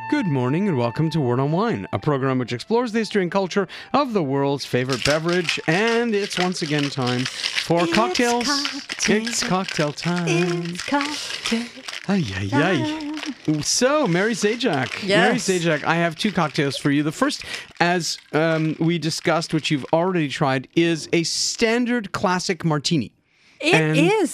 Good morning and welcome to Word on Wine, a program which explores the history and culture of the world's favorite beverage. And it's once again time for cocktails. It's cocktail time. It's cocktail time. So, Mary Zajac. Yes. Mary Zajac, I have two cocktails for you. The first, as we discussed, which you've already tried, is a standard classic martini. It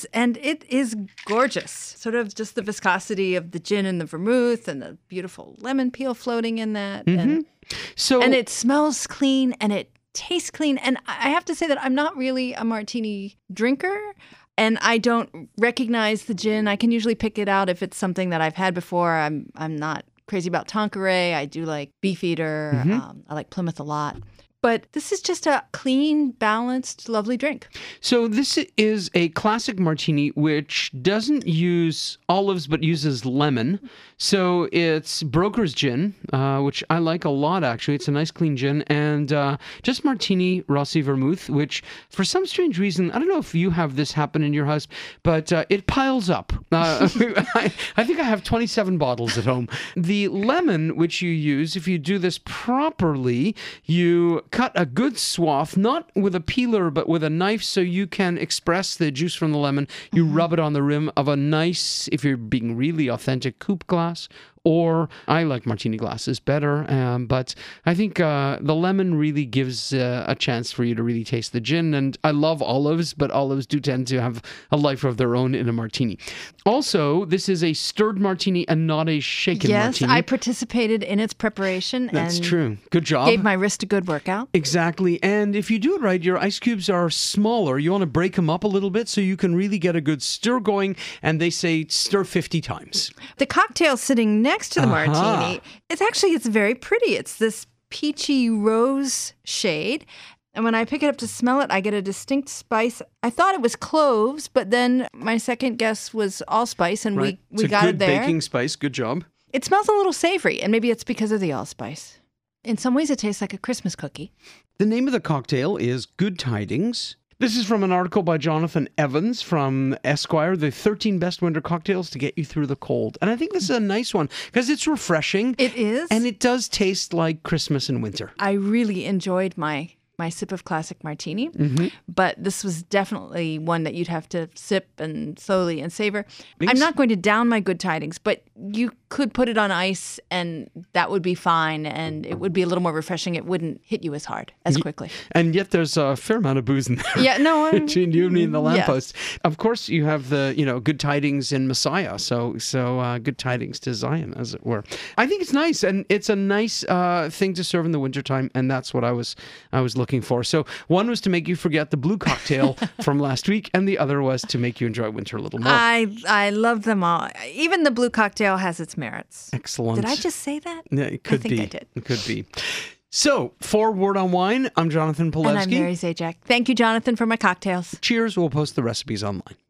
is gorgeous. Sort of just the viscosity of the gin and the vermouth and the beautiful lemon peel floating in that. Mm-hmm. And it smells clean and it tastes clean. And I have to say that I'm not really a martini drinker and I don't recognize the gin. I can usually pick it out if it's something that I've had before. I'm not crazy about Tanqueray. I do like Beefeater. Mm-hmm. I like Plymouth a lot. But this is just a clean, balanced, lovely drink. So this is a classic martini which doesn't use olives but uses lemon. So it's Broker's gin, which I like a lot, actually. It's a nice, clean gin. And just martini Rossi vermouth, which for some strange reason, I don't know if you have this happen in your house, but it piles up. I think I have 27 bottles at home. The lemon, which you use, if you do this properly, you cut a good swath, not with a peeler, but with a knife so you can express the juice from the lemon. You rub it on the rim of a nice, if you're being really authentic, coupe glass. Or I like martini glasses better, but I think the lemon really gives a chance for you to really taste the gin. And I love olives, but olives do tend to have a life of their own in a martini. Also, this is a stirred martini and not a shaken martini. Yes, I participated in its preparation. That's and true. Good job. Gave my wrist a good workout. Exactly. And if you do it right, your ice cubes are smaller. You want to break them up a little bit so you can really get a good stir going. And they say stir 50 times. The cocktail sitting next to the martini, it's very pretty. It's this peachy rose shade. And when I pick it up to smell it, I get a distinct spice. I thought it was cloves, but then my second guess was allspice, and Right. we got it there. It's a good baking spice. Good job. It smells a little savory, and maybe it's because of the allspice. In some ways, it tastes like a Christmas cookie. The name of the cocktail is Good Tidings. This is from an article by Jonathan Evans from Esquire, the 13 best winter cocktails to get you through the cold. And I think this is a nice one because it's refreshing. It is. And it does taste like Christmas and winter. I really enjoyed my sip of classic martini, but this was definitely one that you'd have to sip and slowly and savor. I'm not going to down my Good Tidings, but you could put it on ice and that would be fine and it would be a little more refreshing. It wouldn't hit you as hard, as quickly. And yet there's a fair amount of booze in there. Yeah, no. Between you and me and the lamppost. Of course, you have the, Good Tidings in Messiah. So Good Tidings to Zion, as it were. I think it's nice, and it's a nice thing to serve in the wintertime, and that's what I was looking for. So one was to make you forget the blue cocktail from last week, and the other was to make you enjoy winter a little more. I love them all. Even the blue cocktail has its merits. Excellent. Did I just say that? Yeah, it could be. I think I did. It could be. So, for Word on Wine, I'm Jonathan Polewski. And I'm Mary Zajac. Thank you, Jonathan, for my cocktails. Cheers. We'll post the recipes online.